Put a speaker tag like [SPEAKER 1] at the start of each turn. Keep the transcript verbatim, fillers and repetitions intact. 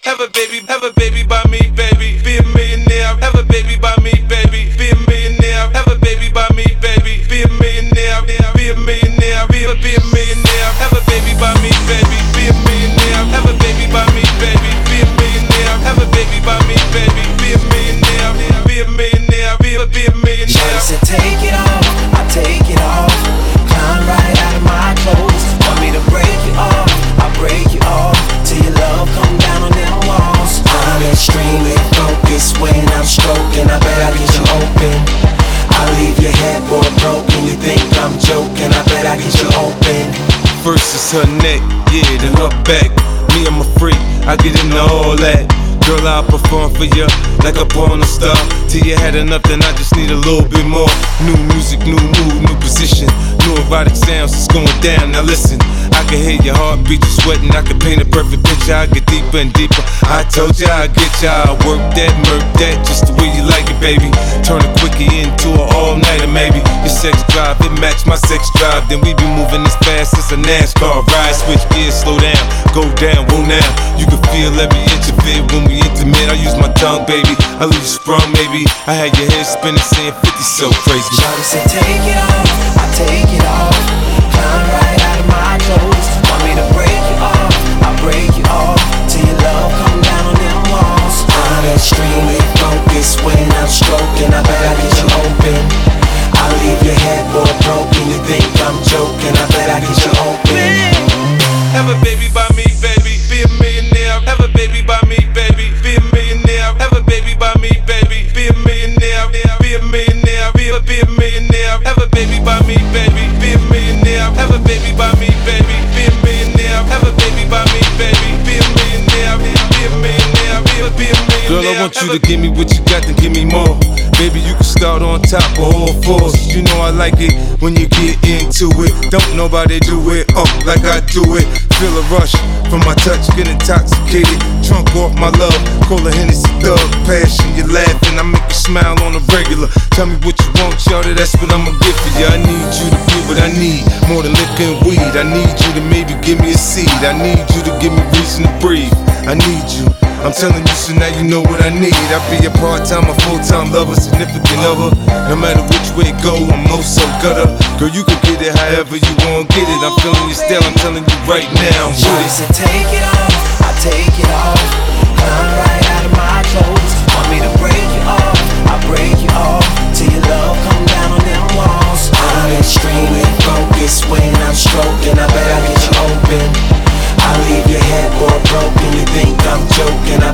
[SPEAKER 1] Have a baby, have a baby by me, baby. Be a millionaire. Have a baby by me, baby. Be a millionaire. Have a baby by me, baby. Be a millionaire. Be a millionaire. Be a be a millionaire. Have a baby by me, baby. Be a millionaire. Have a baby by me, baby. Be a millionaire. Have a baby by me, baby. Be a millionaire. Be a millionaire. Be a be a millionaire.
[SPEAKER 2] Shawty said take it off, I take it off. Climb right out of my clothes. Want me to break you off, I break you off. Till your love come down on them walls. I'm extremely focused when I'm stroking. I bet I get you open. I leave your headboard broken. You think I'm joking? I bet I get you open.
[SPEAKER 1] First is her neck, yeah, then her back. Me, I'm a freak, I get into all that. Girl, I'll perform for you like a porn star. Till you had enough, then I just need a little bit more. New music, new mood, new position. New erotic sounds, it's going down. Now listen, I can hear your heartbeat, you sweating. I can paint a perfect picture, I get deeper and deeper. I told ya I get ya, I work that, murk that, just the way you like it, baby. Turn a quickie into an all-nighter, maybe. Your sex drive, it match my sex drive. Then we be moving as fast as a NASCAR ride. Switch gears, slow down, go down, whoa now. You can feel every inch of it when we intimate. I use my tongue, baby, I leave you sprung, maybe. I had your head spinning, saying fifty so crazy.
[SPEAKER 2] Shawty said take it off, I take it off. Climb right out of my clothes. Want me to break you off, I break you off. Till your love come down on them walls. I'm extremely focused when I'm stroking. I bet I get you open. I leave your headboard broken. You think I'm joking? I bet I get you open.
[SPEAKER 1] Have a baby by me, baby. Be a millionaire. Have a baby by me, baby. Be a millionaire. Have a baby by me, baby. Be a millionaire. Be a millionaire. Be a be a millionaire. Have a baby by me, baby. Be a millionaire. Have a baby by me, baby. Be a millionaire. Have a baby by me, baby. Be a millionaire. Be a millionaire. Be a be a millionaire. Girl, I want you to give me what you got, then give me more. Baby, you can start on top of all fours. You know I like it when you get into it. Don't nobody do it up like I do it. Feel a rush from my touch, get intoxicated. Drunk off my love, call a Hennessy thug. Passion, you laughing, I make you smile on a regular. Tell me what you want, shawty, that's what I'ma give for you. I need you to give what I need, more than liquor and weed. I need you to maybe give me a seed. I need you to give me reason to breathe. I need you, I'm telling you, so now you know what I need. I be a part-time, a full-time lover, significant other. No matter which way it go, I'm no so gutter. Girl, you can get it however you want, get it. I'm feeling your style, I'm telling you right now.
[SPEAKER 2] Shawty said take it off, I take it off. Climb right out of my clothes. Want me to break you off, I break you off. Till your love come down on them walls. I'm extremely focused when I'm stroking. I bet I get you open. I leave your headboard broken. You think I'm joking? I